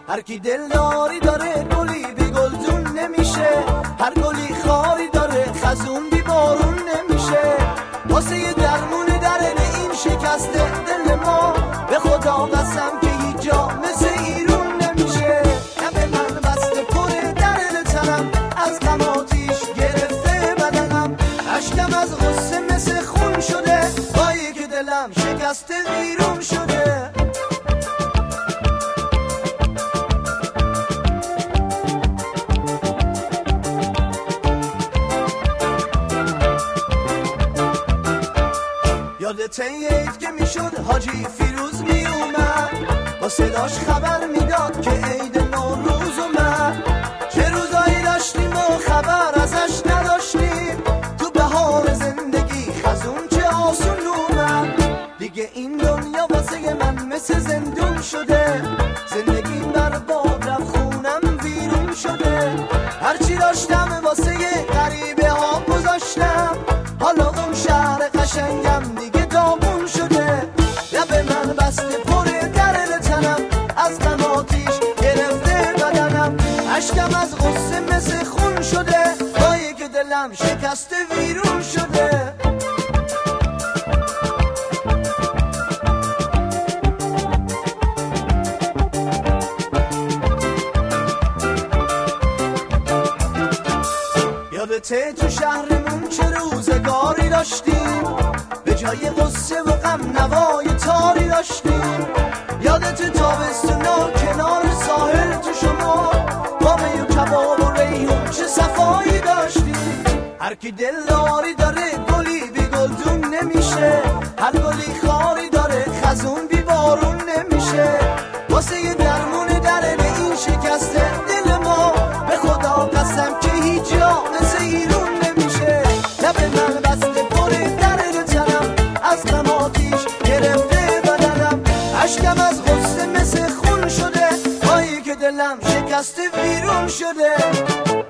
هر کی دلداری داره گلی بی گلدون نمیشه، هر گلی خاری داره خزون بی بارون نمیشه. واسه یه درمون درن این شکسته دل ما، به خدا قسم که هیچ جا مثل ایرون نمیشه. لب من بسته پر درن تنم، از غم آتیش گرفته بدنم، اشکم از غصه مثل خون شده، بایی که دلم شکسته ویرون شده. یادت عید که میشد حاجی فیروز میومد، با صداش خبر میداد که عید نوروز اومد. چه روزایی داشتیم و خبر ازش نداشتیم، تو بهار زندگی خزون چه آسون اومد. دیگه این دنیا واسه من مثل زندون شده، زندگی برباد رفت خونم ویرون شده. هرچی داشتم واسه غریبه ها گذاشتم، حالا اون شهر قشنگم دیگه داغون شده. لب من بسته پر درن تنم، از غم آتیش گرفته بدنم، اشکم از غصه مثل خون شده، بایی که دلم شکسته ویرون شده. یادته تو شهرمون چه روزگاری داشتیم، به جای غصه و غم نوای تاری داشتیم. یادت تابستونا کنار ساحل تو شما، با می و کباب و ریحون چه صفایی داشتیم. هر کی دلداری داره گلی بی گلدون نمیشه، هر گلی خاری داره خزون بی بارون نمیشه. واسه یه درمون درن این شکسته دل ما، به خدا قسم که هیچ جا مثل ایرون نمیشه. لب من بسته پر درن تنم، از غم آتیش گرفته بدنم، اشکم از غصه مثل خون شده، بایی که دلم شکسته ویرون شده.